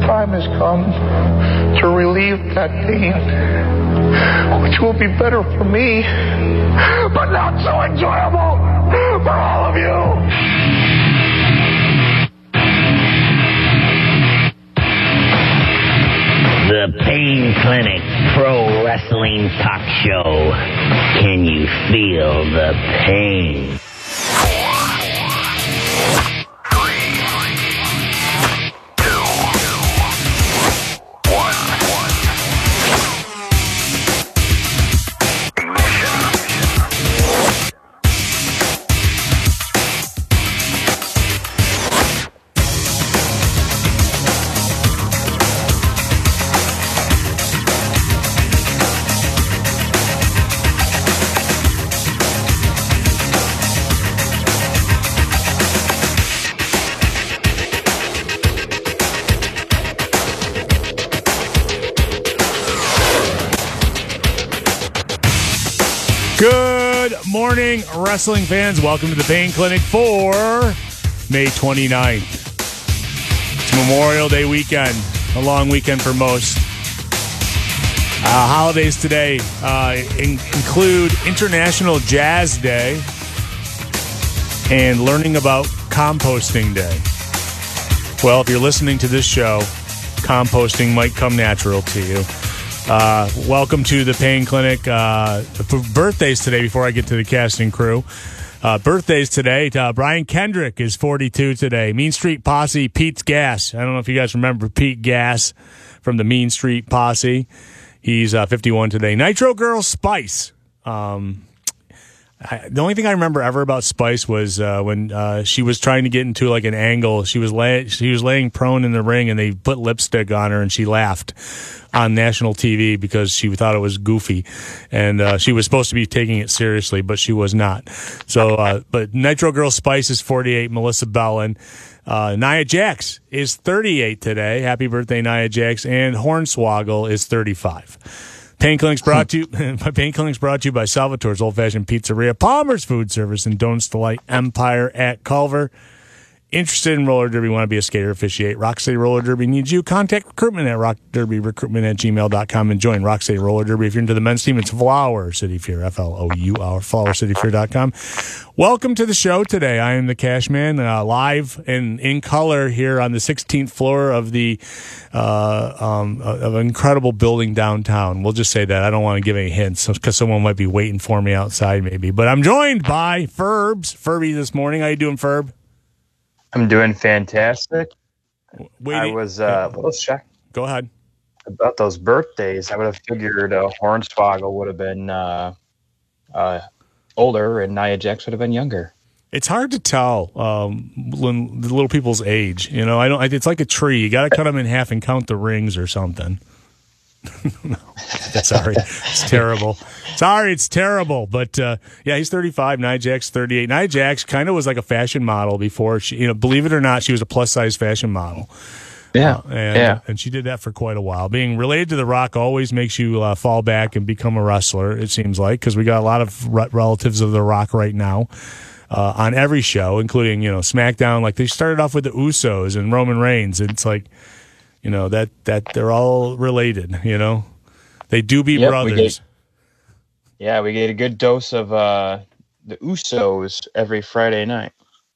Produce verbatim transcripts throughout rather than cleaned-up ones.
time has come to relieve that pain, which will be better for me, but not so enjoyable for all of you. The Pain Clinic Pro Wrestling Talk Show. Can you feel the pain? Good morning, wrestling fans. Welcome to the Pain Clinic for May twenty-ninth. It's Memorial Day weekend, a long weekend for most. Uh, holidays today uh, in- include International Jazz Day and Learning About Composting Day. Well, if you're listening to this show, composting might come natural to you. Uh, welcome to the Pain Clinic. Uh, for birthdays today, before I get to the casting crew. Uh, birthdays today. Uh, Brian Kendrick is forty-two today. Mean Street Posse, Pete's Gas. I don't know if you guys remember Pete Gas from the Mean Street Posse. He's uh, fifty-one today. Nitro Girl Spice. Um, I, the only thing I remember ever about Spice was uh, when uh, she was trying to get into like an angle. She was lay- she was laying prone in the ring, and they put lipstick on her, and she laughed on national T V because she thought it was goofy, and uh, she was supposed to be taking it seriously, but she was not. So, uh, but Nitro Girl Spice is forty-eight. Melissa Bellin. Uh, Nia Jax is thirty-eight today. Happy birthday, Nia Jax. And Hornswoggle is thirty-five. Pain Clinic's brought to you. Pain Clinic's brought to you by Salvatore's Old Fashioned Pizzeria, Palmer's Food Service, and Donuts Delight Empire at Culver. Interested in roller derby, want to be a skater, officiate. Rock City Roller Derby needs you. Contact recruitment at rock derby recruitment at gmail dot com and join Rock City Roller Derby. If you're into the men's team, it's Flower City Fear, F L O U R, flower city fear dot com. Welcome to the show today. I am the Cashman, uh, live and in color here on the sixteenth floor of the uh, um, of an incredible building downtown. We'll just say that. I don't want to give any hints because someone might be waiting for me outside maybe. But I'm joined by Ferbs. Furby this morning. How you doing, Ferb? I'm doing fantastic. Wait, I was uh, a little shocked Go ahead. about those birthdays. I would have figured uh, Hornswoggle would have been uh, uh, older and Nia Jax would have been younger. It's hard to tell um, when the little people's age. You know, I don't. It's like a tree. You got to cut them in half and count the rings or something. No, sorry, it's terrible. Sorry, it's terrible. But uh, yeah, he's thirty-five. Nia Jax thirty-eight. Nia Jax kind of was like a fashion model before. She, you know, believe it or not, she was a plus size fashion model. Yeah, uh, and, yeah, and she did that for quite a while. Being related to The Rock always makes you uh, fall back and become a wrestler. It seems like because we got a lot of re- relatives of The Rock right now. Uh, on every show, including, you know, SmackDown. Like, they started off with the Usos and Roman Reigns. And it's like, you know, that, that they're all related, you know? They do be yep, brothers. We get, yeah, we get a good dose of uh, the Usos every Friday night.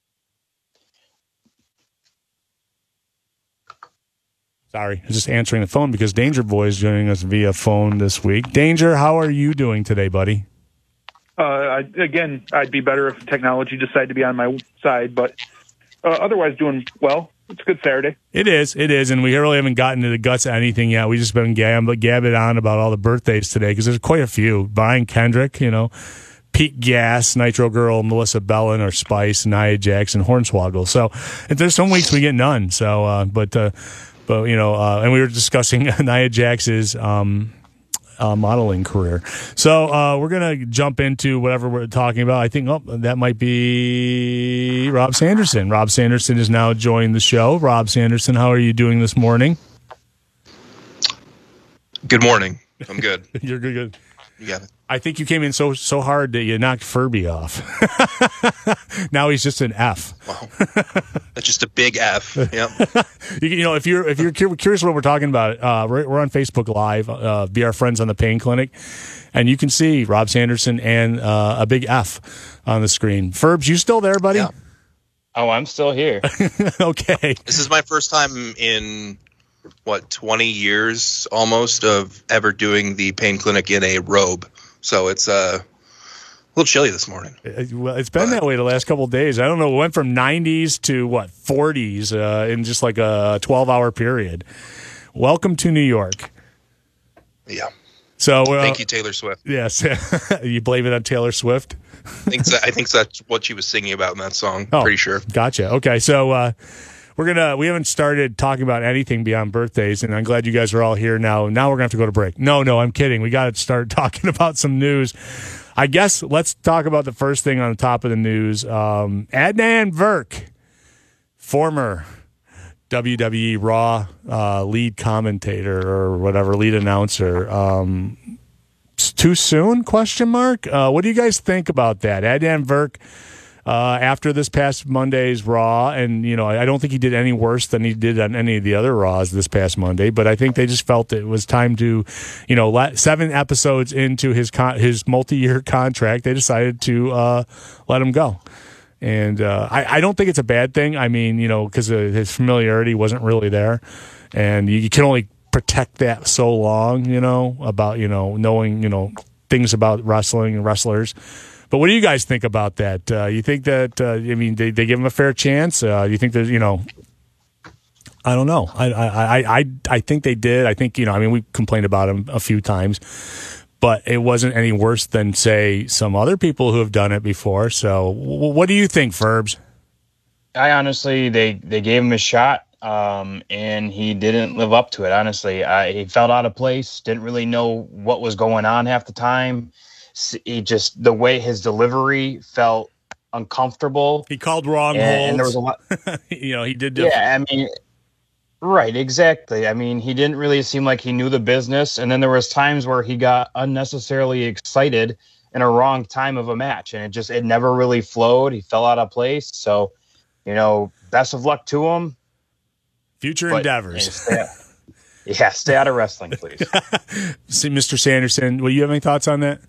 Sorry, I was just answering the phone because Danger Boy is joining us via phone this week. Danger, how are you doing today, buddy? Uh, I, again, I'd be better if technology decided to be on my side, but uh, otherwise doing well. It's a good Saturday. It is, it is, and we really haven't gotten to the guts of anything yet. We just been gab- gabbing on about all the birthdays today because there's quite a few. Brian Kendrick, you know, Pete Gas, Nitro Girl, Melissa Bellin, or Spice, Nia Jax, and Hornswoggle. So and there's some weeks we get none. So, uh, but uh, but you know, uh, and we were discussing Nia Jax's. Um, Uh, modeling career. So uh, we're going to jump into whatever we're talking about. I think oh, that might be Rob Sanderson. Rob Sanderson has now joined the show. Rob Sanderson, how are you doing this morning? Good morning. I'm good. You're good. good. You got it. I think you came in so so hard that you knocked Furby off. Now he's just an F. Wow. That's just a big F. Yep. you, you know, if you're if you're curious what we're talking about, uh, we're, we're on Facebook Live. Uh, be our friends on the Pain Clinic, and you can see Rob Sanderson and uh, a big F on the screen. Furbs, you still there, buddy? Yeah. Oh, I'm still here. Okay. This is my first time in what twenty years almost of ever doing the Pain Clinic in a robe. So it's uh, a little chilly this morning. Well, it's been but, that way the last couple of days. I don't know. It went from nineties to what forties uh, in just like a twelve-hour period. Welcome to New York. Yeah. So uh, thank you, Taylor Swift. Yes, you blame it on Taylor Swift. I think so, I think that's what she was singing about in that song. Oh, pretty sure. Gotcha. Okay, so uh, we're gonna we haven't started talking about anything beyond birthdays, and I'm glad you guys are all here now. Now we're gonna have to go to break. No, no, I'm kidding. We got to start talking about some news. I guess let's talk about the first thing on the top of the news. Um, Adnan Virk, former W W E Raw uh, lead commentator or whatever, lead announcer. Um, too soon? Question mark. Uh, what do you guys think about that? Adnan Virk, uh, after this past Monday's Raw, and you know, I don't think he did any worse than he did on any of the other Raws this past Monday. But I think they just felt it was time to, you know, let, seven episodes into his con- his multi-year contract, they decided to uh, let him go. And uh, I, I don't think it's a bad thing. I mean, you know, because his familiarity wasn't really there, and you, you can only protect that so long, you know, about, you know, knowing, you know, things about wrestling and wrestlers. But what do you guys think about that? Uh, you think that, uh, I mean, they, they give him a fair chance? Uh, you think that, you know, I don't know. I, I, I, I think they did. I think, you know, I mean, we complained about him a few times, but it wasn't any worse than, say, some other people who have done it before. So w- what do you think, Furbs? I honestly, they, they gave him a shot. Um, and he didn't live up to it. Honestly, I, he felt out of place. Didn't really know what was going on half the time. He just, the way his delivery felt uncomfortable. He called wrong and, holds. and there was a lot. You know, he did. Different. Yeah, I mean, right, exactly. I mean, he didn't really seem like he knew the business. And then there was times where he got unnecessarily excited in a wrong time of a match, and it just it never really flowed. He fell out of place. So, you know, best of luck to him. Future but, endeavors. Stay, yeah, stay out of wrestling, please. See, Mister Sanderson, will you have any thoughts on that?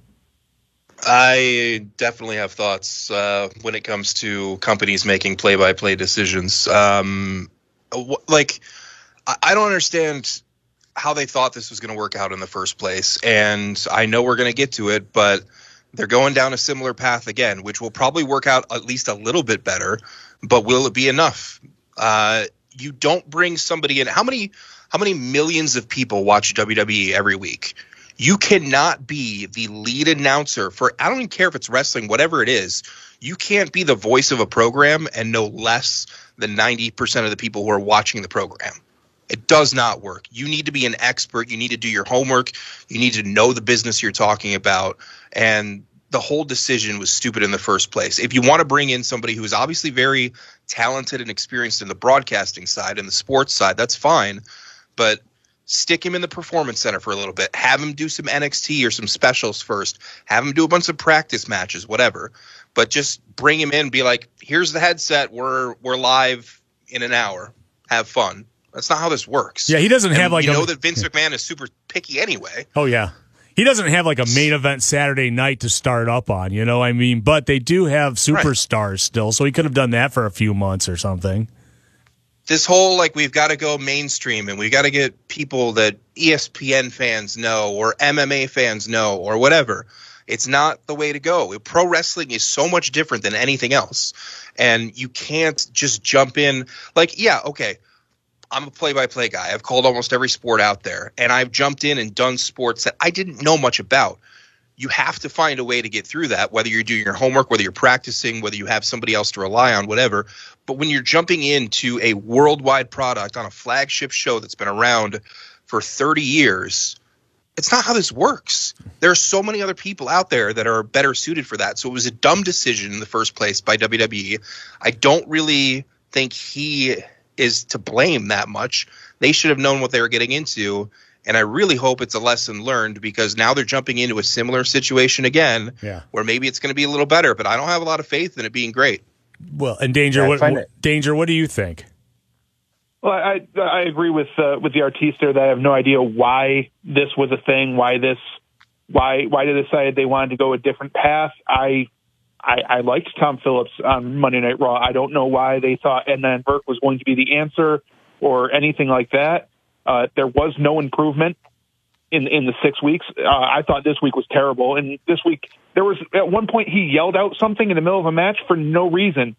I definitely have thoughts uh, when it comes to companies making play-by-play decisions. Um, wh- like, I-, I don't understand how they thought this was going to work out in the first place, and I know we're going to get to it, but they're going down a similar path again, which will probably work out at least a little bit better, but will it be enough? Uh You don't bring somebody in. How many how many millions of people watch W W E every week? You cannot be the lead announcer for, I don't even care if it's wrestling, whatever it is. You can't be the voice of a program and know less than ninety percent of the people who are watching the program. It does not work. You need to be an expert. You need to do your homework. You need to know the business you're talking about. And the whole decision was stupid in the first place. If you want to bring in somebody who is obviously very talented and experienced in the broadcasting side and the sports side, that's fine. But stick him in the performance center for a little bit. Have him do some N X T or some specials first. Have him do a bunch of practice matches, whatever. But just bring him in and be like, here's the headset. We're we're live in an hour. Have fun. That's not how this works. Yeah, he doesn't and have like you a, know that Vince McMahon is super picky anyway. Oh, yeah. He doesn't have like a main event Saturday night to start up on, you know what I mean? But they do have superstars right. still, so he could have done that for a few months or something. This whole, like, we've got to go mainstream and we've got to get people that E S P N fans know or M M A fans know or whatever. It's not the way to go. Pro wrestling is so much different than anything else. And you can't just jump in. Like, yeah, okay, I'm a play-by-play guy. I've called almost every sport out there, and I've jumped in and done sports that I didn't know much about. You have to find a way to get through that, whether you're doing your homework, whether you're practicing, whether you have somebody else to rely on, whatever. But when you're jumping into a worldwide product on a flagship show that's been around for thirty years, it's not how this works. There are so many other people out there that are better suited for that. So it was a dumb decision in the first place by W W E. I don't really think he is to blame that much. They should have known what they were getting into, And I really hope it's a lesson learned, because now they're jumping into a similar situation again, yeah. where maybe it's going to be a little better, but I don't have a lot of faith in it being great. Well, and Danger, Yeah, what, find what it. Danger, what do you think? Well, I I agree with uh, with the artiste there that I have no idea why this was a thing, why this, why why they decided they wanted to go a different path. I I, I liked Tom Phillips on Monday Night Raw. I don't know why they thought Edna and Burke was going to be the answer or anything like that. Uh, there was no improvement in in the six weeks. Uh, I thought this week was terrible, and this week there was at one point he yelled out something in the middle of a match for no reason.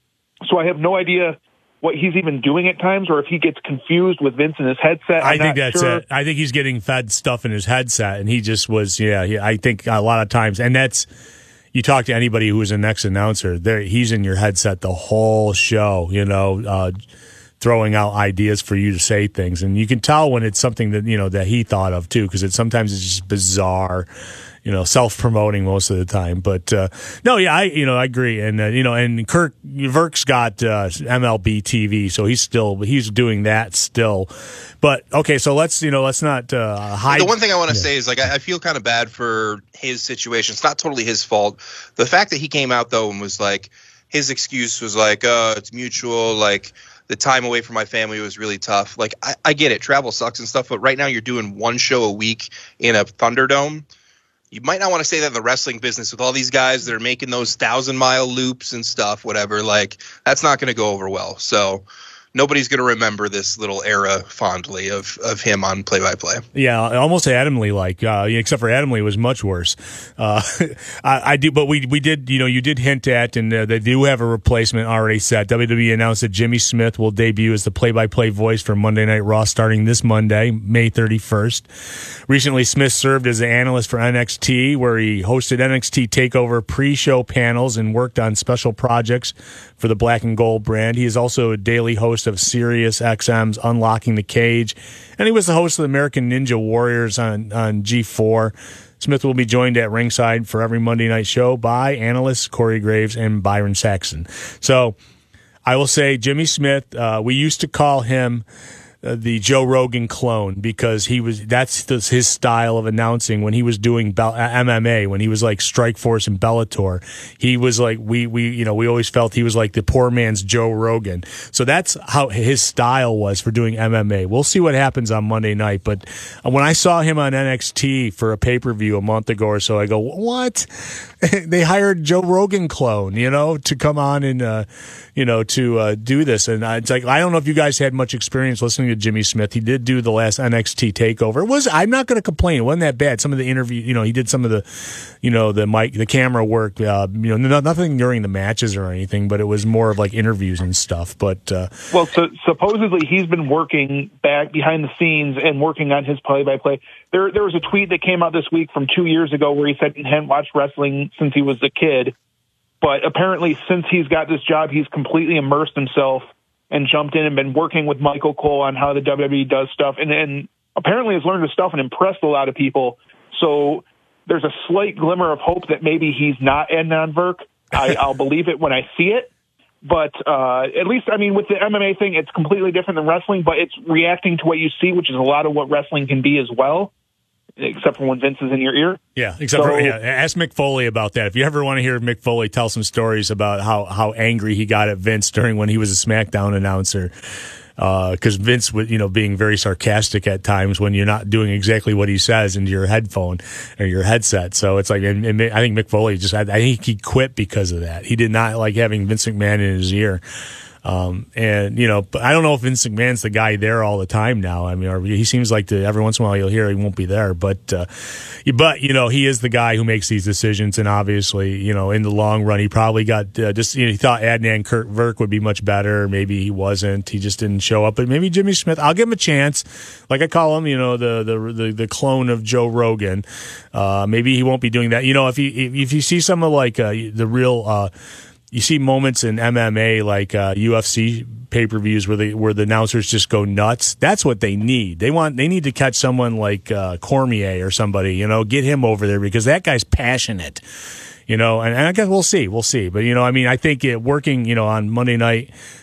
So I have no idea what he's even doing at times, or if he gets confused with Vince in his headset. I'm I think not that's sure. it. I think he's getting fed stuff in his headset, and he just was, yeah, he, I think a lot of times, and that's, you talk to anybody who was a next announcer, there he's in your headset the whole show, you know, uh, throwing out ideas for you to say things. And you can tell when it's something that, you know, that he thought of too, because it's sometimes it's just bizarre, you know, self-promoting most of the time. But uh, no, yeah, I you know I agree, and uh, you know, and Kirk Verk's got uh, M L B T V, so he's still he's doing that still. But okay, so let's you know let's not uh, hide. The one thing I want to yeah. say is, like, I, I feel kind of bad for his situation. It's not totally his fault. The fact that he came out though and was like, his excuse was like, "Uh, it's mutual." Like, the time away from my family was really tough. Like, I, I get it, travel sucks and stuff, but right now you're doing one show a week in a Thunderdome. You might not want to say that in the wrestling business with all these guys that are making those thousand mile loops and stuff, whatever. Like, that's not going to go over well. So nobody's going to remember this little era fondly of, of him on play-by-play. Yeah, almost Adam Lee like, uh, except for Adam Lee was much worse. Uh, I, I do, but we we did, you know, you did hint at, and uh, they do have a replacement already set. W W E announced that Jimmy Smith will debut as the play-by-play voice for Monday Night Raw starting this Monday, May thirty-first. Recently, Smith served as an analyst for N X T, where he hosted N X T TakeOver pre-show panels and worked on special projects for the Black and Gold brand. He is also a daily host of Sirius X M's Unlocking the Cage, and he was the host of the American Ninja Warriors on, on G four. Smith will be joined at ringside for every Monday night show by analysts Corey Graves and Byron Saxon. So I will say Jimmy Smith, uh, we used to call him Uh, the Joe Rogan clone, because he was that's the, his style of announcing when he was doing Bel- M M A, when he was like Strikeforce and Bellator. He was like we we you know we always felt he was like the poor man's Joe Rogan. So that's how his style was for doing M M A. We'll see what happens on Monday night, but when I saw him on N X T for a pay-per-view a month ago or so, I go, what? They hired Joe Rogan clone, you know, to come on and uh, you know to uh, do this. And uh, it's like, I don't know if you guys had much experience listening to Jimmy Smith. He did do the last N X T takeover. It was, I'm not going to complain. It wasn't that bad. Some of the interview, you know, he did some of the, you know, the mic, the camera work, uh, you know, no, nothing during the matches or anything, but it was more of like interviews and stuff. But, uh, well, so supposedly he's been working back behind the scenes and working on his play-by-play. There, there was a tweet that came out this week from two years ago where he said he hadn't watched wrestling since he was a kid. But apparently since he's got this job, he's completely immersed himself and jumped in and been working with Michael Cole on how the W W E does stuff, and, and apparently has learned his stuff and impressed a lot of people. So there's a slight glimmer of hope that maybe he's not Adnan Virk. I, I'll believe it when I see it. But uh, at least, I mean, with the M M A thing, it's completely different than wrestling, but it's reacting to what you see, which is a lot of what wrestling can be as well, except for when Vince is in your ear. Yeah, except so, for, yeah, ask Mick Foley about that. If you ever want to hear Mick Foley tell some stories about how, how angry he got at Vince during when he was a SmackDown announcer, because uh, Vince was, you know, being very sarcastic at times when you're not doing exactly what he says into your headphone or your headset. So it's like, and, and I think Mick Foley just, I, I think he quit because of that. He did not like having Vince McMahon in his ear. Um, and, you know, but I don't know if Vince McMahon's the guy there all the time now. I mean, or he seems like the, every once in a while you'll hear he won't be there, but, uh, but, you know, he is the guy who makes these decisions. And obviously, you know, in the long run, he probably got, uh, just, you know, he thought Adnan Kurt Virk would be much better. Maybe he wasn't. He just didn't show up, but maybe Jimmy Smith, I'll give him a chance. Like I call him, you know, the, the, the, the clone of Joe Rogan. Uh, maybe he won't be doing that. You know, if you, if you see some of like, uh, the real, uh, you see moments in M M A like uh, U F C pay-per-views where they where the announcers just go nuts. That's what they need. They want they need to catch someone like uh, Cormier or somebody, you know, get him over there because that guy's passionate, you know. And, and I guess we'll see, we'll see. But you know, I mean, I think it working, you know, on Monday night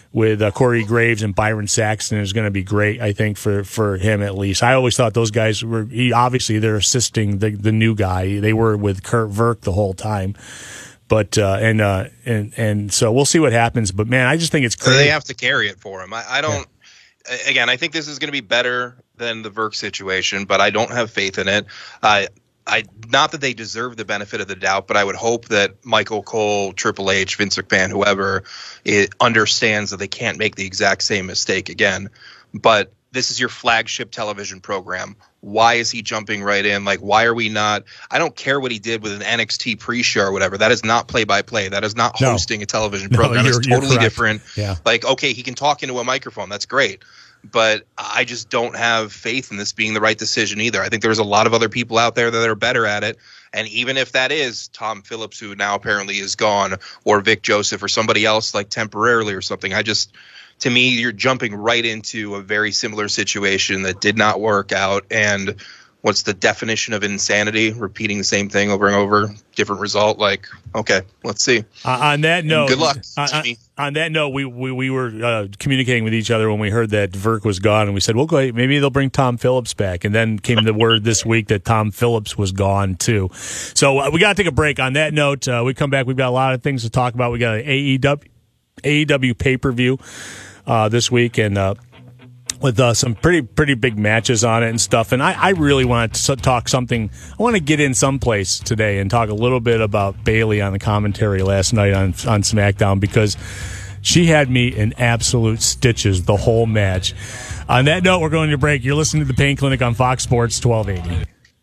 with uh, Corey Graves and Byron Saxton is going to be great, I think, for, for him at least. I always thought those guys were, he, obviously they're assisting the, the new guy. They were with Kurt Verk the whole time. But, uh, and, uh, and, and so we'll see what happens. But man, I just think it's crazy. They have to carry it for him. I, I don't, yeah. Again, I think this is going to be better than the Verk situation, but I don't have faith in it. I, I not that they deserve the benefit of the doubt, but I would hope that Michael Cole, Triple H, Vince McMahon, whoever, it understands that they can't make the exact same mistake again. But this is your flagship television program. Why is he jumping right in? Like, why are we not? I don't care what he did with an N X T pre-show or whatever. That is not play-by-play. That is not no. hosting a television program. No, it's totally different. Yeah. Like, okay, he can talk into a microphone. That's great. But I just don't have faith in this being the right decision either. I think there's a lot of other people out there that are better at it. And even if that is Tom Phillips, who now apparently is gone, or Vic Joseph or somebody else like temporarily or something, I just, to me, you're jumping right into a very similar situation that did not work out. And what's the definition of insanity? Repeating the same thing over and over, different result. Like, okay, let's see. Uh, on that note, and good luck. Uh, on, on that note, we we, we were uh, communicating with each other when we heard that Verk was gone, and we said, "Well, go, maybe they'll bring Tom Phillips back." And then came the word this week that Tom Phillips was gone too. So uh, we got to take a break. On that note, uh, we come back. We've got a lot of things to talk about. We got an A E W A E W pay per view uh, this week, and. Uh, with uh, some pretty pretty big matches on it and stuff. And I, I really want to talk something. I want to get in someplace today and talk a little bit about Bayley on the commentary last night on, on SmackDown, because she had me in absolute stitches the whole match. On that note, we're going to break. You're listening to the Pain Clinic on Fox Sports twelve eighty.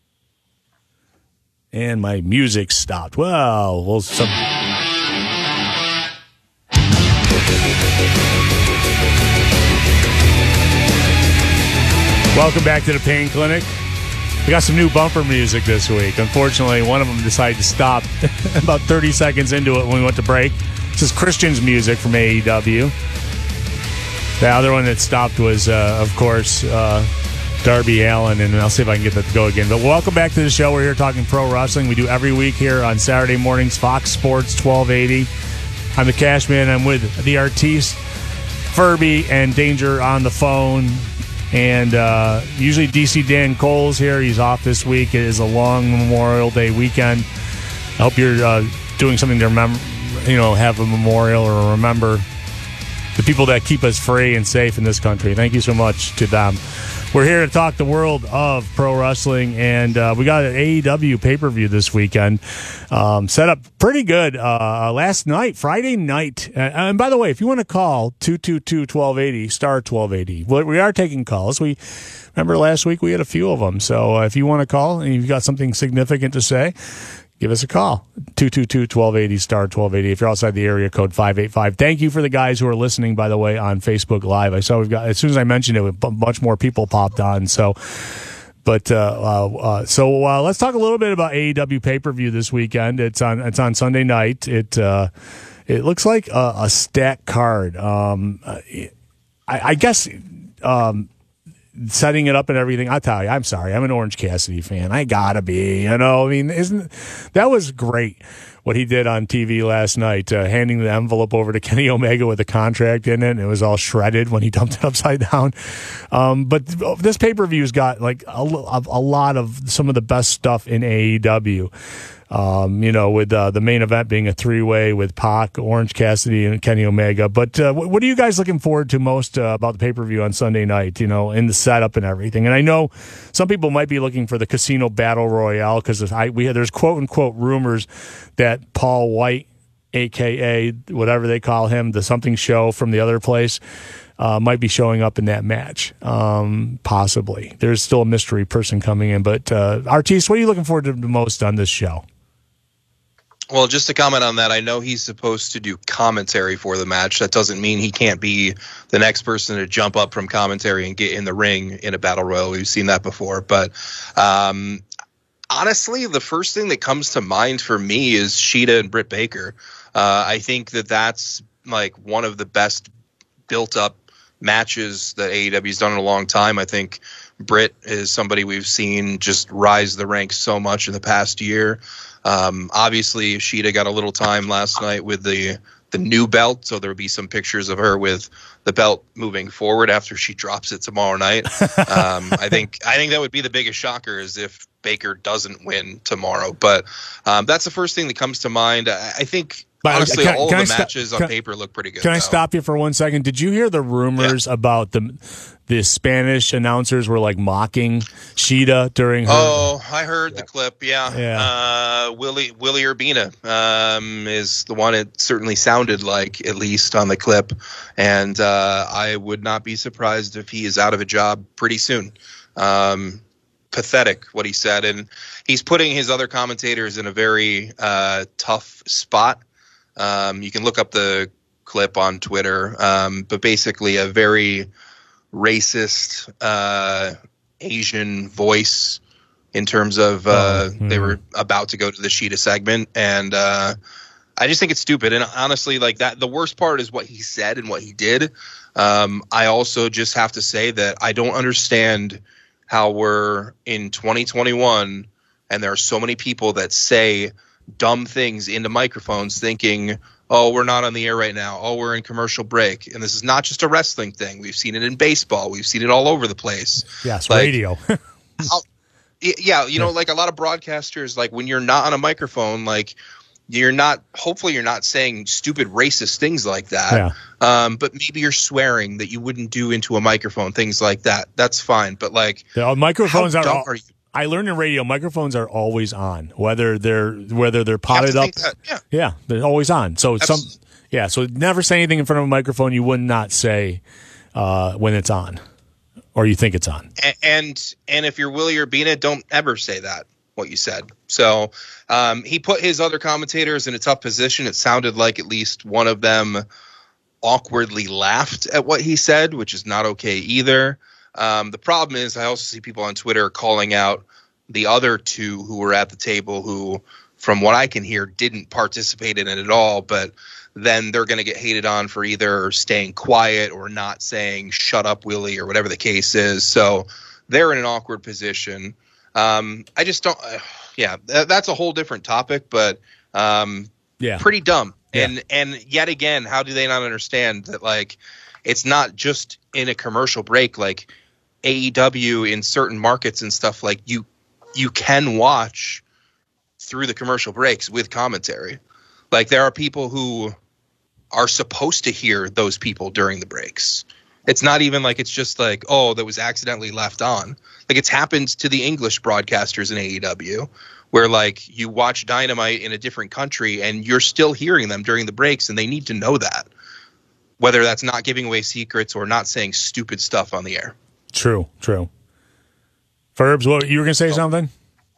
And my music stopped. Well, well some... Welcome back to the Pain Clinic. We got some new bumper music this week. Unfortunately, one of them decided to stop about thirty seconds into it when we went to break. This is Christian's music from A E W. The other one that stopped was, uh, of course, uh, Darby Allin, and I'll see if I can get that to go again. But welcome back to the show. We're here talking pro wrestling. We do every week here on Saturday mornings, Fox Sports twelve eighty. I'm the Cash Man. I'm with the Artiste, Furby, and Danger on the phone. And uh, usually D C Dan Cole's here. He's off this week. It is a long Memorial Day weekend. I hope you're uh, doing something to remember, you know, have a memorial or remember the people that keep us free and safe in this country. Thank you so much to them. We're here to talk the world of pro wrestling, and uh, we got an A E W pay-per-view this weekend. Um, set up pretty good uh, last night, Friday night. Uh, and by the way, if you want to call two two two, twelve eighty, star twelve eighty, we are taking calls. We remember last week we had a few of them. So uh, if you want to call and you've got something significant to say, give us a call. two two two, twelve eighty, star twelve eighty. If you're outside the area code, five eight five. Thank you for the guys who are listening, by the way, on Facebook Live. I saw we've got, as soon as I mentioned it, a bunch more people popped on. So, but, uh, uh, uh so, uh, let's talk a little bit about A E W pay-per-view this weekend. It's on, it's on Sunday night. It, uh, it looks like a, a stacked card. Um, I, I guess, um, setting it up and everything. I'll tell you, I'm sorry. I'm an Orange Cassidy fan. I gotta be, you know, I mean, isn't that was great what he did on T V last night, uh, handing the envelope over to Kenny Omega with a contract in it. And it was all shredded when he dumped it upside down. Um, but this pay-per-view's got like a, a lot of some of the best stuff in A E W. Um, you know, with uh, the main event being a three-way with Pac, Orange Cassidy, and Kenny Omega. But uh, what are you guys looking forward to most uh, about the pay-per-view on Sunday night, you know, in the setup and everything? And I know some people might be looking for the Casino Battle Royale because we there's quote-unquote rumors that Paul White, a k a whatever they call him, the something show from the other place, uh, might be showing up in that match, um, possibly. There's still a mystery person coming in. But, uh, Artiste, what are you looking forward to the most on this show? Well, just to comment on that, I know he's supposed to do commentary for the match. That doesn't mean he can't be the next person to jump up from commentary and get in the ring in a battle royal. We've seen that before. But um, honestly, the first thing that comes to mind for me is Shida and Britt Baker. Uh, I think that that's like one of the best built-up matches that A E W's done in a long time. I think Britt is somebody we've seen just rise the ranks so much in the past year. Um, obviously, Shida got a little time last night with the the new belt. So there would be some pictures of her with the belt moving forward after she drops it tomorrow night. um, I think I think that would be the biggest shocker is if Baker doesn't win tomorrow. But um, that's the first thing that comes to mind. I, I think. But honestly, can, all can of the I matches st- on can, paper look pretty good. Can I though. stop you for one second? Did you hear the rumors yeah. about the the Spanish announcers were like mocking Shida during her? Oh, I heard yeah. the clip. Yeah, yeah. Uh, Willie Willie Urbina um, is the one it certainly sounded like, at least on the clip, and uh, I would not be surprised if he is out of a job pretty soon. Um, pathetic what he said, and he's putting his other commentators in a very uh, tough spot. Um, you can look up the clip on Twitter, um, but basically a very racist uh, Asian voice in terms of uh, oh, mm. they were about to go to the Shida segment, and uh, I just think it's stupid. And honestly, like that, the worst part is what he said and what he did. Um, I also just have to say that I don't understand how we're in twenty twenty-one and there are so many people that say dumb things into microphones thinking, oh, we're not on the air right now. Oh, we're in commercial break. And this is not just a wrestling thing. We've seen it in baseball. We've seen it all over the place. Yes, like, radio. yeah, you know, like a lot of broadcasters, like when you're not on a microphone, like you're not, hopefully you're not saying stupid racist things like that. Yeah. Um, but maybe you're swearing that you wouldn't do into a microphone, things like that. That's fine. But like the microphones how are, dumb all, are you? I learned in radio, microphones are always on, whether they're whether they're potted up. That, yeah. yeah, they're always on. So That's, some, yeah, so never say anything in front of a microphone you would not say uh, when it's on, or you think it's on. And and, and if you're Willie Urbina, don't ever say that what you said. So um, he put his other commentators in a tough position. It sounded like at least one of them awkwardly laughed at what he said, which is not okay either. Um, the problem is I also see people on Twitter calling out the other two who were at the table who, from what I can hear, didn't participate in it at all. But then they're going to get hated on for either staying quiet or not saying shut up, Willie, or whatever the case is. So they're in an awkward position. Um, I just don't uh, – yeah, th- that's a whole different topic, but um, yeah. pretty dumb. Yeah. And And yet again, how do they not understand that, like, it's not just in a commercial break, like – A E W in certain markets and stuff, like you you can watch through the commercial breaks with commentary. Like there are people who are supposed to hear those people during the breaks. It's not even like it's just like, oh, that was accidentally left on. Like it's happened to the English broadcasters in A E W where like you watch Dynamite in a different country and you're still hearing them during the breaks and they need to know that. Whether that's not giving away secrets or not saying stupid stuff on the air. True, true. Ferbs, what you were gonna say something?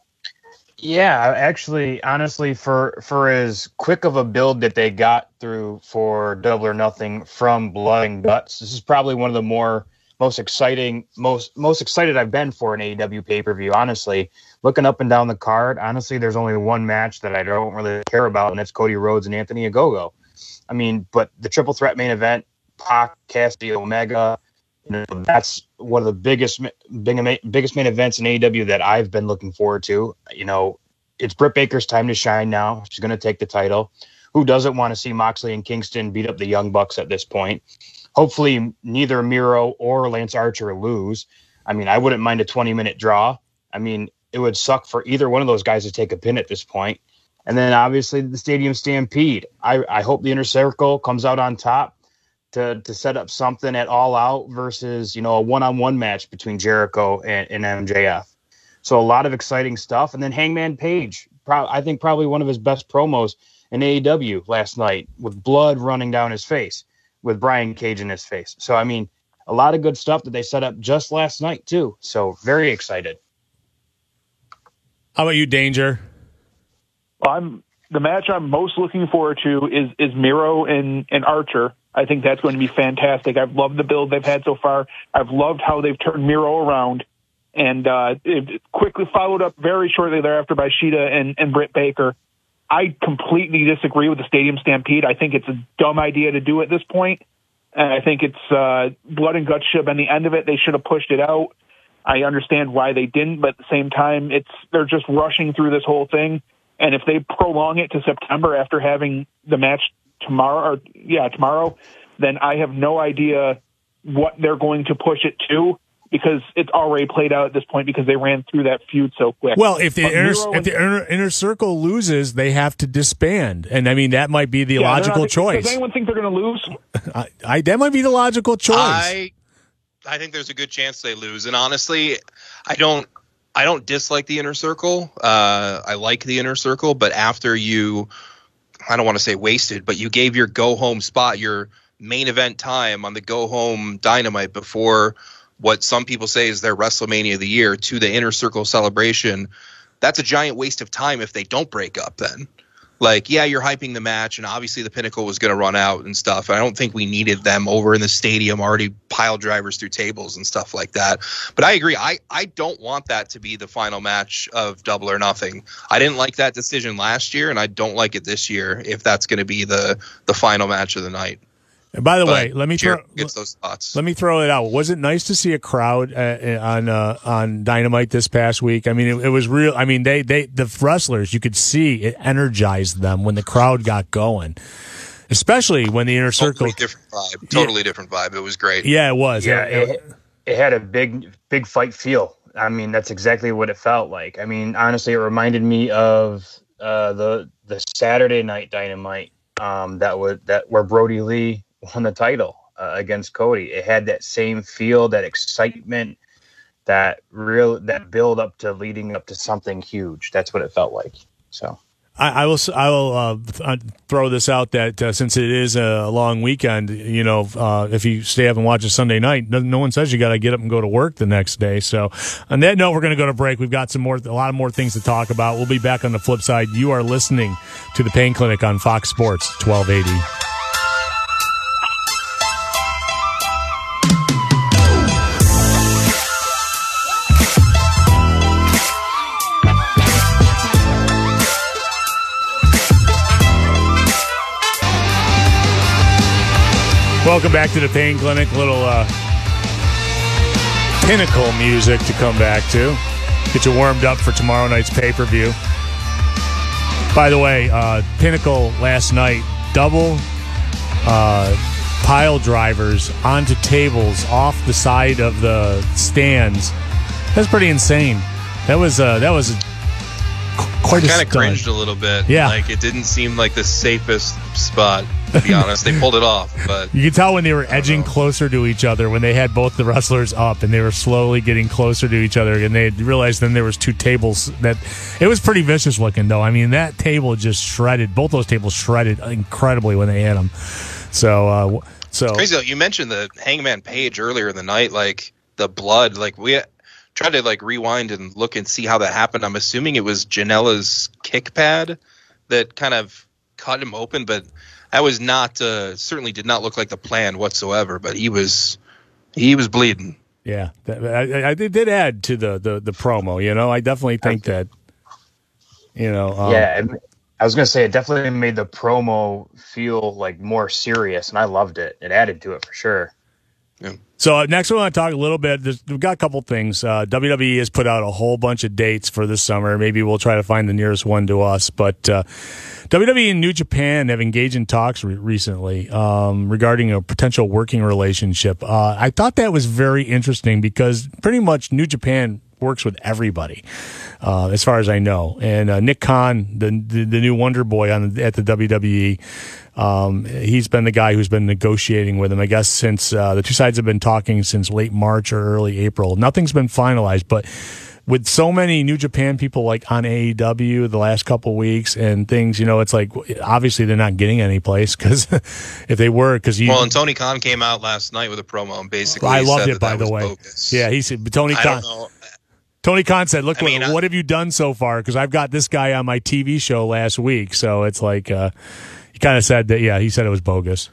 Yeah, actually, honestly, for for as quick of a build that they got through for Double or Nothing from Blood and Guts, this is probably one of the more most exciting, most most excited I've been for an A E W pay per view. Honestly, looking up and down the card, honestly, there's only one match that I don't really care about, and it's Cody Rhodes and Anthony Ogogo. I mean, but the triple threat main event, Pac, Cassidy, Omega. You know, that's one of the biggest, big, biggest main events in A E W that I've been looking forward to. You know, it's Britt Baker's time to shine now. She's going to take the title. Who doesn't want to see Moxley and Kingston beat up the Young Bucks at this point? Hopefully neither Miro or Lance Archer lose. I mean, I wouldn't mind a twenty-minute draw. I mean, it would suck for either one of those guys to take a pin at this point. And then obviously the Stadium Stampede. I, I hope the Inner Circle comes out on top. To, to set up something at All Out versus, you know, a one-on-one match between Jericho and, and M J F. So a lot of exciting stuff. And then Hangman Page, pro- I think probably one of his best promos in A E W last night with blood running down his face with Brian Cage in his face. So, I mean, a lot of good stuff that they set up just last night, too. So very excited. How about you, Danger? I'm the match I'm most looking forward to is is Miro and, and Archer. I think that's going to be fantastic. I've loved the build they've had so far. I've loved how they've turned Miro around. And uh, it quickly followed up very shortly thereafter by Shida and, and Britt Baker. I completely disagree with the Stadium Stampede. I think it's a dumb idea to do at this point. And I think it's uh, blood and guts should have been the end of it. They should have pushed it out. I understand why they didn't, but at the same time, it's they're just rushing through this whole thing. And if they prolong it to September after having the match tomorrow, or yeah, tomorrow, then I have no idea what they're going to push it to, because it's already played out at this point because they ran through that feud so quick. Well, if the, inner, Miro if the inner, inner circle loses, they have to disband. And, I mean, that might be the yeah, logical not, choice. Does anyone think they're going to lose? I, I, that might be the logical choice. I, I think there's a good chance they lose. And honestly, I don't I don't dislike the inner circle. Uh, I like the inner circle. But after you, I don't want to say wasted, but you gave your go-home spot, your main event time on the go-home Dynamite before – what some people say is their WrestleMania of the year, to the inner circle celebration, that's a giant waste of time if they don't break up then. Like, yeah, you're hyping the match, and obviously the Pinnacle was going to run out and stuff. I don't think we needed them over in the stadium already pile drivers through tables and stuff like that. But I agree. I, I don't want that to be the final match of Double or Nothing. I didn't like that decision last year, and I don't like it this year if that's going to be the, the final match of the night. And by the But way, let me throw, gets those thoughts. let me throw it out. Was it nice to see a crowd uh, on uh, on Dynamite this past week? I mean, it, it was real. I mean, they they the wrestlers, you could see it energized them when the crowd got going, especially when the inner circle. Totally different vibe. Totally yeah. different vibe. It was great. Yeah, it was. Yeah, it, it, it had a big big fight feel. I mean, that's exactly what it felt like. I mean, honestly, it reminded me of uh, the the Saturday Night Dynamite um, that was that where Brody Lee won the title uh, against Cody. It had that same feel, that excitement, that real that build up to leading up to something huge. That's what it felt like. So I, I will I will uh, throw this out that uh, since it is a long weekend, you know, uh, if you stay up and watch a Sunday night, no, no one says you got to get up and go to work the next day. So on that note, we're going to go to break. We've got some more, a lot of more things to talk about. We'll be back on the flip side. You are listening to the Pain Clinic on Fox Sports twelve eighty. Welcome back to the Pain Clinic. Little uh, Pinnacle music to come back to. Get you warmed up for tomorrow night's pay-per-view. By the way, uh, Pinnacle last night, double uh, pile drivers onto tables off the side of the stands. That's pretty insane. That was uh, that was quite a kind of stunt. Cringed a little bit. Yeah, like it didn't seem like the safest spot. To be honest, they pulled it off, but you could tell when they were edging closer to each other, when they had both the wrestlers up and they were slowly getting closer to each other, and they realized then there was two tables that it was pretty vicious looking though. I mean, that table just shredded. Both those tables shredded incredibly when they hit them. So, uh, so it's crazy though. You mentioned the Hangman Page earlier in the night, like the blood. Like we tried to like rewind and look and see how that happened. I'm assuming it was Janela's kick pad that kind of cut him open, but. That was not uh, certainly did not look like the plan whatsoever, but he was he was bleeding. Yeah, that, I, I it did add to the, the, the promo. You know, I definitely think that. You know, um, yeah, it, I was gonna say it definitely made the promo feel like more serious, and I loved it. It added to it for sure. Yeah. So next, we want to talk a little bit. There's, we've got a couple things. Uh, W W E has put out a whole bunch of dates for this summer. Maybe we'll try to find the nearest one to us. But uh, W W E and New Japan have engaged in talks re- recently um, regarding a potential working relationship. Uh, I thought that was very interesting because pretty much New Japan works with everybody, uh, as far as I know. And uh, Nick Khan, the, the the new Wonder Boy on the, at the W W E, um, he's been the guy who's been negotiating with him, I guess, since uh, the two sides have been talking since late March or early April. Nothing's been finalized, but with so many New Japan people like on A E W the last couple of weeks and things, you know, it's like obviously they're not getting any place because if they were, because you. Well, and Tony Khan came out last night with a promo and basically I loved said it that by that the way. Bogus. Yeah, he said Tony I Khan. don't know. Tony Khan said, "Look, I mean, what, I, what have you done so far? Because I've got this guy on my T V show last week." So it's like uh, he kind of said that. Yeah, he said it was bogus.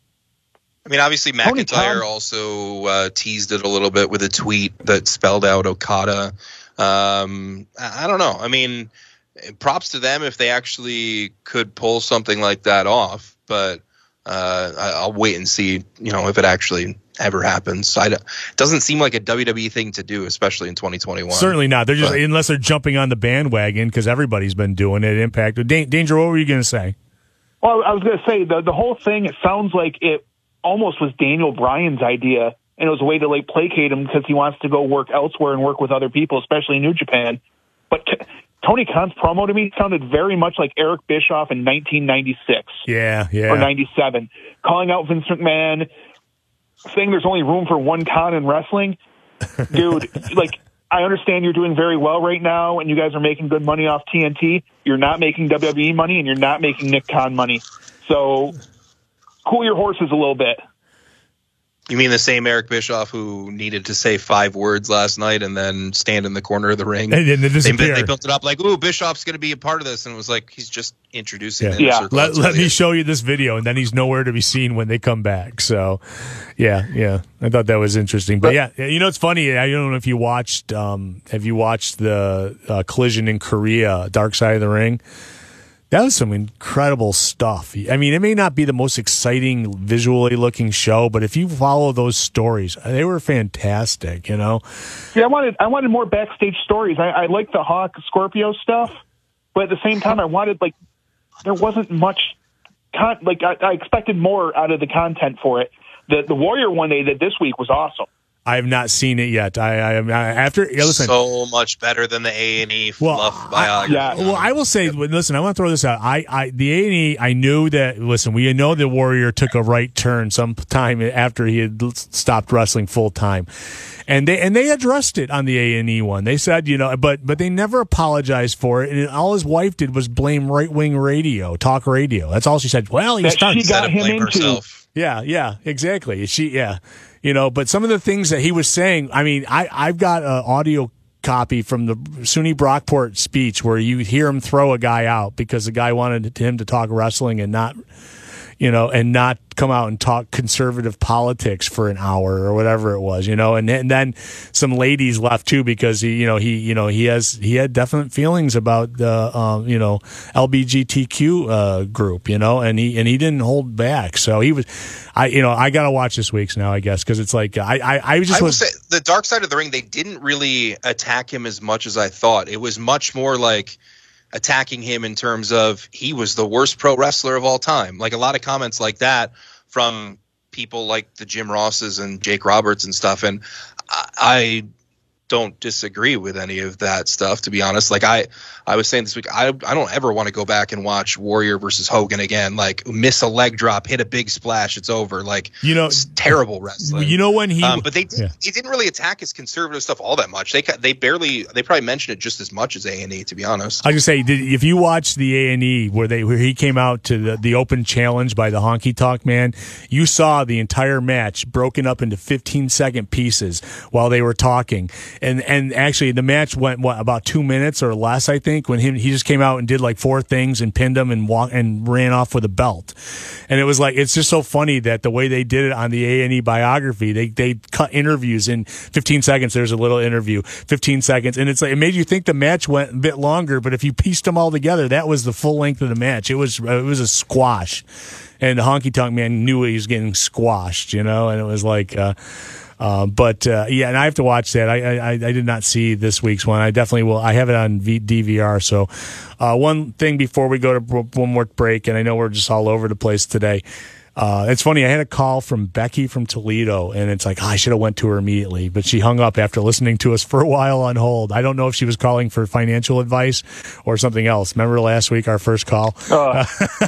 I mean, obviously McIntyre also uh, teased it a little bit with a tweet that spelled out Okada. Um, I, I don't know. I mean, props to them if they actually could pull something like that off. But uh, I, I'll wait and see. You know, if it actually ever happens. I don't, it doesn't seem like a W W E thing to do, especially in twenty twenty-one. Certainly not. They're just but, unless they're jumping on the bandwagon because everybody's been doing it. Impact. Danger. What were you going to say? Well, I was going to say the the whole thing. It sounds like it almost was Daniel Bryan's idea, and it was a way to like placate him because he wants to go work elsewhere and work with other people, especially New Japan. But t- Tony Khan's promo to me sounded very much like Eric Bischoff in nineteen ninety-six. Yeah, yeah. Or ninety-seven, calling out Vince McMahon, saying there's only room for one Khan in wrestling. Dude, like, I understand you're doing very well right now and you guys are making good money off T N T. You're not making W W E money and you're not making Nick Khan money. So cool your horses a little bit. You mean the same Eric Bischoff who needed to say five words last night and then stand in the corner of the ring? And then they, disappear. they built it up like, ooh, Bischoff's going to be a part of this. And it was like, he's just introducing yeah. the yeah. circle. Let, That's let really me it. show you this video, and then he's nowhere to be seen when they come back. So, yeah, yeah. I thought that was interesting. But, yeah, you know, it's funny. I don't know if you watched, um, have you watched the uh, Collision in Korea, Dark Side of the Ring? That was some incredible stuff. I mean, it may not be the most exciting visually looking show, but if you follow those stories, they were fantastic, you know? Yeah, I wanted I wanted more backstage stories. I, I like the Hawk Scorpio stuff, but at the same time, I wanted, like, there wasn't much, con- like, I, I expected more out of the content for it. The the Warrior one they did this week was awesome. I have not seen it yet. I, I am after. Yeah, listen, so much better than the A and E Well, fluff biography. yeah. Well, I will say, listen, I want to throw this out. I, I the A and E, I knew that, listen, we know the Warrior took a right turn sometime after he had stopped wrestling full time. And they and they addressed it on the A and E one. They said, you know, but but they never apologized for it. And all his wife did was blame right wing radio, talk radio. That's all she said. Well, he That started. she got him blame into. herself. Yeah, yeah, exactly. She, yeah, you know. But some of the things that he was saying, I mean, I I've got an audio copy from the SUNY Brockport speech where you hear him throw a guy out because the guy wanted him to talk wrestling and not, you know, and not come out and talk conservative politics for an hour or whatever it was, you know, and, and then some ladies left too because he, you know, he, you know, he has he had definite feelings about the, um, you know, L G B T Q uh, group, you know, and he and he didn't hold back. So he was, I, you know, I gotta watch this week's now, I guess, because it's like I, I, I just I will was. say the Dark Side of the Ring. They didn't really attack him as much as I thought. It was much more like attacking him in terms of he was the worst pro wrestler of all time. Like a lot of comments like that from people like the Jim Rosses and Jake Roberts and stuff. And I, I don't disagree with any of that stuff, to be honest. Like I, I was saying this week, I, I don't ever want to go back and watch Warrior versus Hogan again. Like miss a leg drop, hit a big splash, it's over. Like, You know, it's terrible wrestling. You know when he, Um, but they did, yeah. they didn't really attack his conservative stuff all that much. They ca- they barely they probably mentioned it just as much as A and E, to be honest. I just say, did, if you watch the A and E where they where he came out to the, the open challenge by the Honky Tonk Man, you saw the entire match broken up into fifteen second pieces while they were talking, and and actually the match went what about two minutes or less, I think, when him he just came out and did like four things and pinned him and walk and ran off with a belt, and it was like it's just so funny that the way they did it on the A and E biography, they they cut interviews in fifteen seconds. There's a little interview, fifteen seconds, and it's like it made you think the match went a bit longer, but if you pieced them all together, that was the full length of the match. It was it was a squash, and the Honky Tonk Man knew he was getting squashed, you know, and it was like. Uh, Uh, but uh, yeah, and I have to watch that. I, I I did not see this week's one. I definitely will. I have it on v- D V R. So, uh, one thing before we go to one more break, and I know we're just all over the place today. Uh, it's funny. I had a call from Becky from Toledo, and it's like oh, I should have went to her immediately, but she hung up after listening to us for a while on hold. I don't know if she was calling for financial advice or something else. Remember last week our first call? Uh,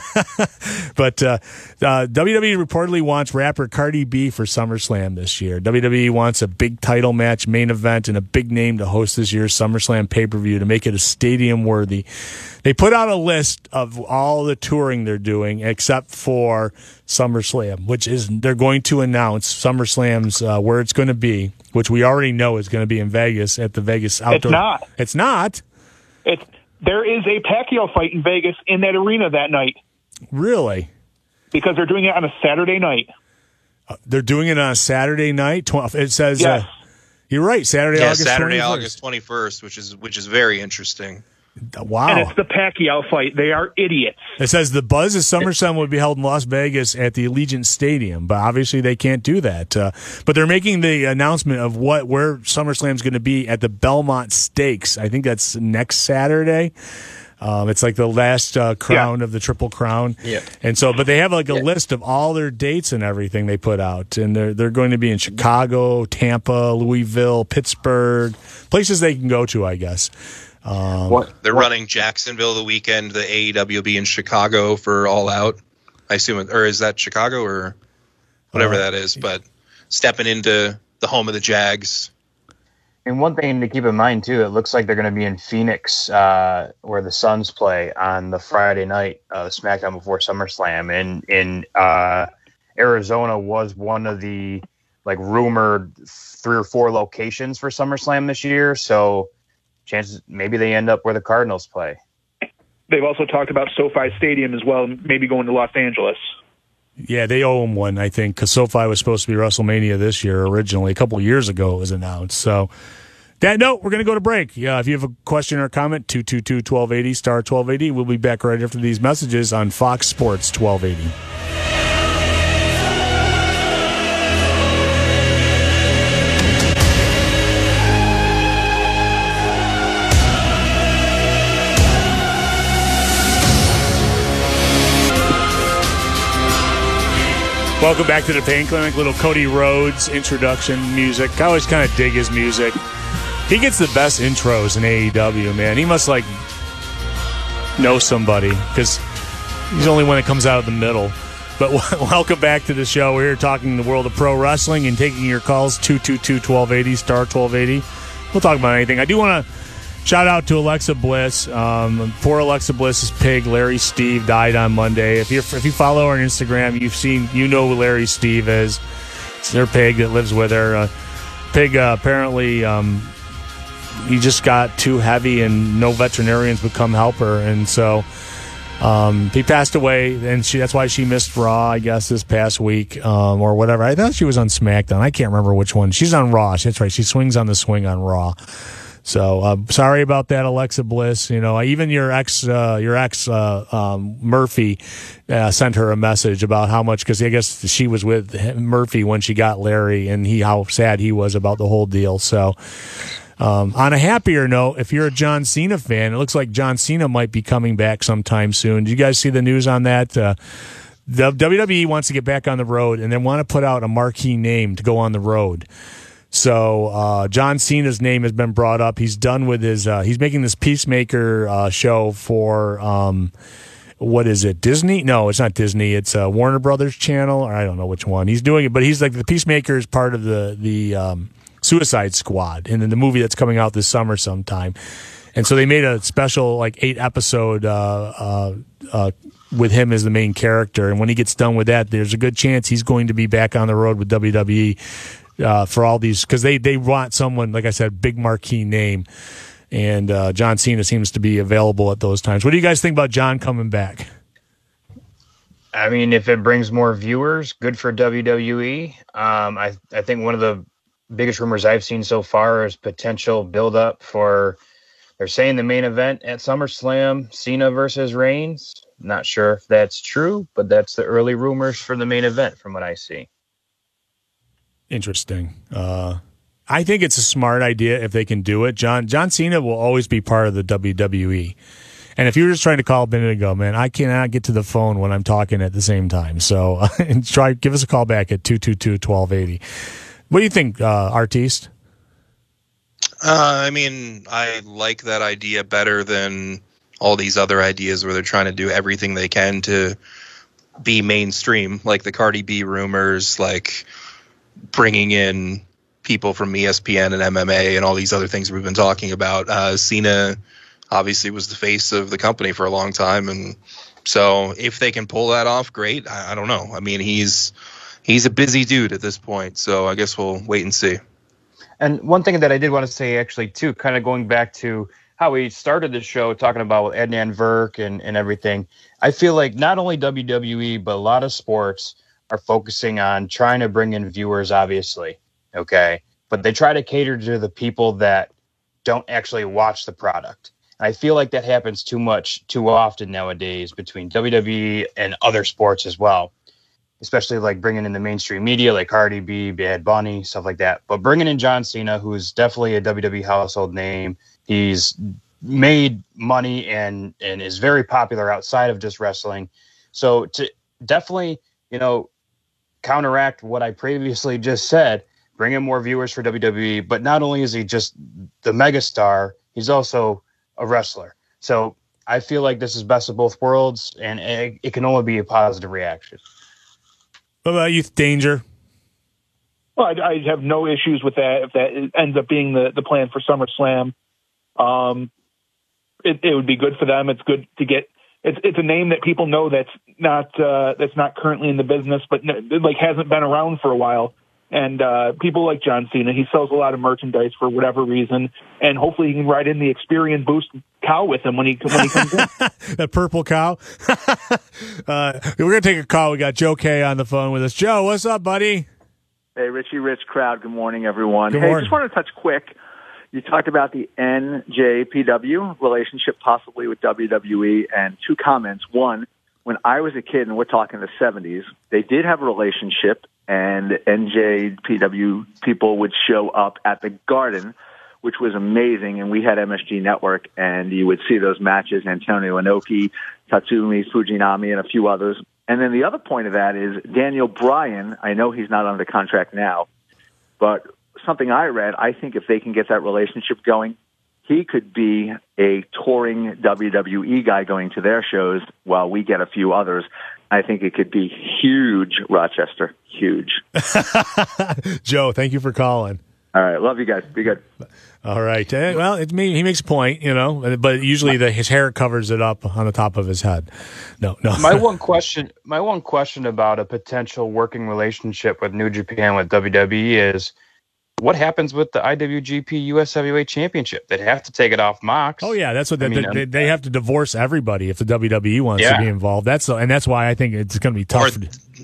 But uh, uh, W W E reportedly wants rapper Cardi B for SummerSlam this year. W W E wants a big title match, main event, and a big name to host this year's SummerSlam pay-per-view to make it a stadium-worthy. They put out a list of all the touring they're doing except for SummerSlam, which is they're going to announce SummerSlam's uh, where it's going to be, which we already know is going to be in Vegas at the Vegas Outdoor. It's not. It's not? it's there is a Pacquiao fight in Vegas in that arena that night Really? because they're doing it on a Saturday night. They're doing it on a Saturday night. Tw- It says, Yes. uh, you're right, Saturday, Yeah, August Saturday, twenty-first. August twenty-first, which is which is very interesting. Wow. And it's the Pacquiao fight. They are idiots. It says the buzz of SummerSlam would be held in Las Vegas at the Allegiant Stadium, but obviously they can't do that. Uh, but they're making the announcement of what where SummerSlam's going to be at the Belmont Stakes. I think that's next Saturday. Um, it's like the last uh, crown Yeah. of the Triple Crown. Yeah. And so, but they have like a Yeah. list of all their dates and everything they put out. And they're, they're going to be in Chicago, Tampa, Louisville, Pittsburgh, places they can go to, I guess. Um, What? They're running Jacksonville the weekend. The A E W will be in Chicago for All Out. I assume, it, or is that Chicago or whatever Uh, that is? But stepping into the home of the Jags. And one thing to keep in mind too, it looks like they're going to be in Phoenix, uh, where the Suns play on the Friday night, uh, SmackDown before SummerSlam. And in uh, Arizona was one of the like rumored three or four locations for SummerSlam this year. So chances maybe they end up where the Cardinals play. They've also talked about SoFi Stadium as well, maybe going to Los Angeles. Yeah, they owe them one, I think, because SoFi was supposed to be WrestleMania this year originally. A couple of years ago it was announced. So, that note, we're going to go to break. Yeah, if you have a question or comment, two two two, one two eight zero, star twelve eighty. We'll be back right after these messages on Fox Sports twelve eighty. Welcome back to the Pain Clinic. Little Cody Rhodes introduction music. I always kind of dig his music. He gets the best intros in A E W, man. He must, like, know somebody because he's the only one that comes out of the middle. But welcome back to the show. We're here talking the world of pro wrestling and taking your calls, two two two, one two eight zero, star twelve eighty. We'll talk about anything. I do want to shout out to Alexa Bliss. Um, poor Alexa Bliss's pig, Larry Steve, died on Monday. If you if you follow her on Instagram, you've seen you know who Larry Steve is. It's their pig that lives with her. Uh, pig uh, apparently um, he just got too heavy, and no veterinarians would come help her, and so um, he passed away. And she that's why she missed Raw, I guess, this past week um, or whatever. I thought she was on SmackDown. I can't remember which one. She's on Raw. That's right. She swings on the swing on Raw. So uh, sorry about that, Alexa Bliss. You know, even your ex, uh, your ex uh, um, Murphy, uh, sent her a message about how much, because I guess she was with him, Murphy when she got Larry, and he how sad he was about the whole deal. So um, on a happier note, if you're a John Cena fan, it looks like John Cena might be coming back sometime soon. Did you guys see the news on that? Uh, the W W E wants to get back on the road, and they want to put out a marquee name to go on the road. So uh, John Cena's name has been brought up. He's done with his. Uh, he's making this Peacemaker uh, show for um, what is it? Disney? No, it's not Disney. It's uh, Warner Brothers channel, or I don't know which one. He's doing it, but he's like the Peacemaker is part of the the um, Suicide Squad, and then the movie that's coming out this summer sometime. And so they made a special like eight episode uh, uh, uh, with him as the main character. And when he gets done with that, there's a good chance he's going to be back on the road with W W E. Uh, for all these, because they, they want someone, like I said, big marquee name, and uh, John Cena seems to be available at those times. What do you guys think about John coming back? I mean, if it brings more viewers, good for W W E. Um, I I think one of the biggest rumors I've seen so far is potential build up for. They're saying the main event at SummerSlam, Cena versus Reigns. Not sure if that's true, but that's the early rumors for the main event, from what I see. Interesting. Uh, I think it's a smart idea if they can do it. John John Cena will always be part of the W W E. And if you were just trying to call a minute ago, man, I cannot get to the phone when I'm talking at the same time. So uh, try give us a call back at two two two, one two eight zero. What do you think, uh, Artiste? Uh, I mean, I like that idea better than all these other ideas where they're trying to do everything they can to be mainstream, like the Cardi B rumors, like bringing in people from E S P N and M M A and all these other things we've been talking about. Uh, Cena obviously was the face of the company for a long time, and so if they can pull that off, great. I, I don't know. I mean, he's he's a busy dude at this point, so I guess we'll wait and see. And one thing that I did want to say, actually, too, kind of going back to how we started the show talking about Adnan Virk and, and everything, I feel like not only W W E, but a lot of sports are focusing on trying to bring in viewers, obviously, okay? But they try to cater to the people that don't actually watch the product. And I feel like that happens too much, too often nowadays between W W E and other sports as well, especially like bringing in the mainstream media like Cardi B, Bad Bunny, stuff like that. But bringing in John Cena, who's definitely a W W E household name, he's made money and and is very popular outside of just wrestling. So to definitely, you know, counteract what I previously just said, bring in more viewers for W W E. But not only is he just the megastar, he's also a wrestler. So I feel like this is best of both worlds, and it, it can only be a positive reaction. What about you, Danger? Well, I, I have no issues with that if that ends up being the, the plan for SummerSlam. Um, it, it would be good for them. It's good to get. It's it's a name that people know that's not uh, that's not currently in the business, but like hasn't been around for a while. And uh, people like John Cena, he sells a lot of merchandise for whatever reason, and hopefully he can ride in the Experian Boost cow with him when he when he comes in. That purple cow. uh, we're gonna take a call. We got Joe K on the phone with us. Joe, what's up, buddy? Hey, Richie Rich crowd. Good morning, everyone. Good hey, morning. Just want to touch quick. You talked about the N J P W relationship possibly with W W E, and two comments. One, when I was a kid, and we're talking the seventies, they did have a relationship, and N J P W people would show up at the Garden, which was amazing, and we had M S G Network, and you would see those matches, Antonio Inoki, Tatsumi Fujinami, and a few others. And then the other point of that is Daniel Bryan. I know he's not under contract now, but something I read, I think if they can get that relationship going, he could be a touring W W E guy going to their shows while we get a few others. I think it could be huge, Rochester. Huge. Joe, thank you for calling. All right. Love you guys. Be good. All right. Uh, well, it me he makes a point, you know, but usually the, his hair covers it up on the top of his head. No, no. my one question, my one question about a potential working relationship with New Japan with W W E is, what happens with the I W G P U S Heavyweight Championship? They'd have to take it off Mox. Oh yeah, that's what they, I mean, they, they have to divorce everybody if the W W E wants yeah. to be involved. That's and that's why I think it's going to be tough.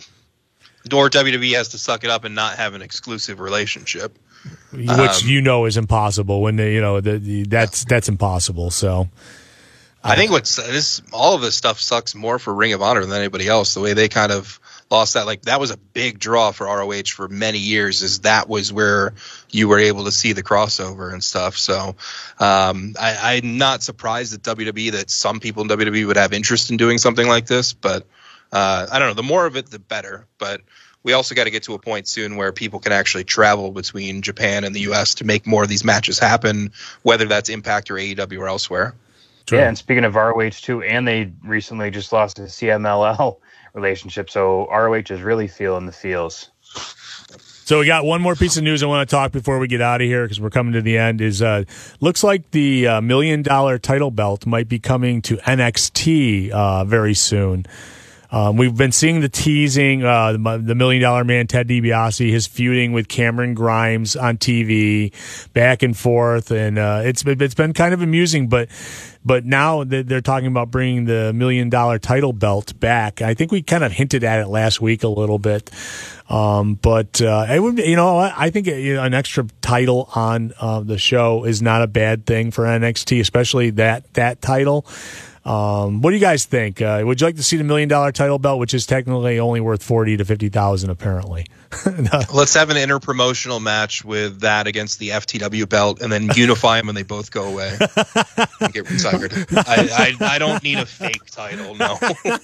Or, or W W E has to suck it up and not have an exclusive relationship, which um, you know is impossible. When they, you know the, the, that's that's impossible. So I think what's this all of this stuff sucks more for Ring of Honor than anybody else. The way they kind of lost that, like that was a big draw for R O H for many years. Is that was where you were able to see the crossover and stuff. So um, I, I'm not surprised at W W E that some people in W W E would have interest in doing something like this. But uh, I don't know. The more of it, the better. But we also got to get to a point soon where people can actually travel between Japan and the U S to make more of these matches happen, whether that's Impact or A E W or elsewhere. Yeah, and speaking of R O H too, and they recently just lost the C M L L relationship, so R O H is really feeling the feels. So we got one more piece of news I want to talk before we get out of here because we're coming to the end. Is uh, looks like the uh, million dollar title belt might be coming to N X T uh, very soon. Um, we've been seeing the teasing, uh, the, the Million Dollar Man, Ted DiBiase, his feuding with Cameron Grimes on T V, back and forth, and uh, it's it's been kind of amusing. But but now they're talking about bringing the Million Dollar title belt back. I think we kind of hinted at it last week a little bit. Um, but uh, it would, you know, I think you know, an extra title on uh, the show is not a bad thing for N X T, especially that that title. Um, what do you guys think? Uh, would you like to see the million dollar title belt, which is technically only worth forty to fifty thousand, apparently? Let's have an interpromotional match with that against the F T W belt, and then unify them, and they both go away and get retired. I, I, I don't need a fake title. No.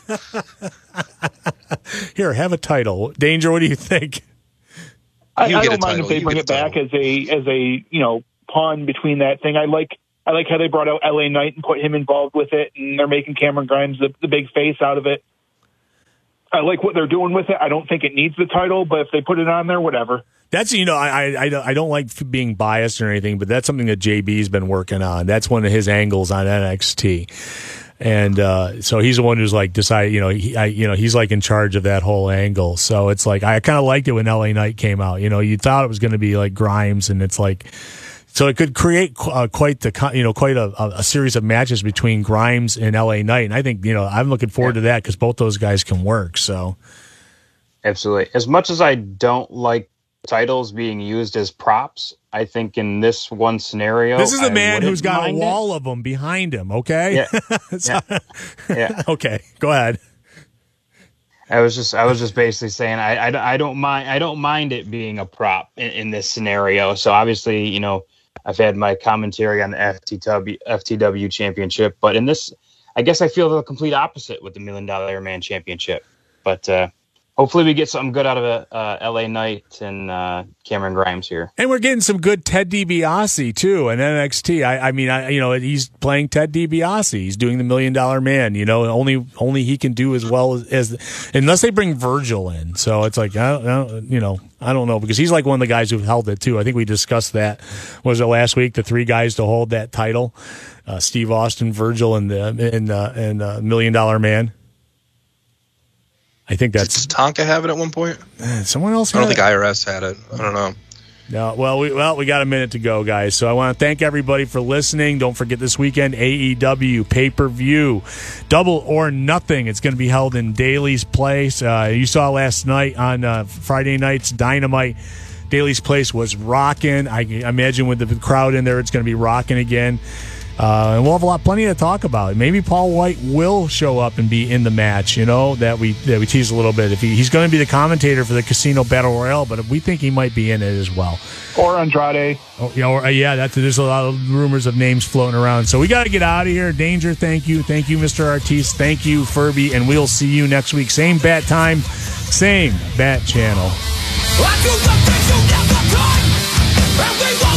Here, have a title. Danger. What do you think? I, You I get don't a mind title, if they you bring get it a back title. as a as a you know pawn between that thing. I like I like how they brought out L A Knight and put him involved with it, and they're making Cameron Grimes the, the big face out of it. I like what they're doing with it. I don't think it needs the title, but if they put it on there, whatever. That's, you know, I, I, I don't- I don't like being biased or anything, but that's something that J B's been working on. That's one of his angles on N X T. And uh, so he's the one who's like decided, you know, he, I, you know, he's like in charge of that whole angle. So it's like, I kind of liked it when L A Knight came out. You know, you thought it was going to be like Grimes, and it's like, so it could create uh, quite the, co- you know, quite a, a series of matches between Grimes and L A Knight. And I think, you know, I'm looking forward Yeah. to that because both those guys can work. So Absolutely. As much as I don't like titles being used as props, I think in this one scenario, this is a I man wouldn't who's got a mind it. wall of them behind him. Okay. Yeah. So- Yeah. Yeah. Okay. Go ahead. I was just, I was just basically saying, I, I, I don't mind, I don't mind it being a prop in, in this scenario. So obviously, you know, I've had my commentary on the F T W F T W championship, but in this, I guess I feel the complete opposite with the Million Dollar Man championship. But uh, hopefully we get something good out of a uh, L A Knight and uh, Cameron Grimes here. And we're getting some good Ted DiBiase too in N X T. I, I mean, I you know he's playing Ted DiBiase. He's doing the Million Dollar Man. You know, only only he can do as well as, as unless they bring Virgil in. So it's like I don't, I don't, you know I don't know because he's like one of the guys who held it too. I think we discussed that. Was it last week? The three guys to hold that title: uh, Steve Austin, Virgil, and the and uh, and uh, Million Dollar Man. I think that's. Did Tonka have it at one point? Uh, someone else. I don't had think it. I R S had it. I don't know. No, well, we well we got a minute to go, guys. So I want to thank everybody for listening. Don't forget this weekend A E W pay per view, Double or Nothing. It's going to be held in Daly's Place. Uh, you saw last night on uh, Friday night's Dynamite. Daly's Place was rocking. I imagine with the crowd in there, it's going to be rocking again. Uh, and we'll have a lot, plenty to talk about. Maybe Paul White will show up and be in the match. You know that we that we tease a little bit. If he, he's going to be the commentator for the Casino Battle Royale, but we think he might be in it as well. Or Andrade. Oh, yeah, or, uh, yeah. That's there's a lot of rumors of names floating around. So we got to get out of here. Danger, thank you, thank you, Mister Artiste, thank you, Furby, and we'll see you next week. Same bat time, same bat channel. I do the things you never done, and we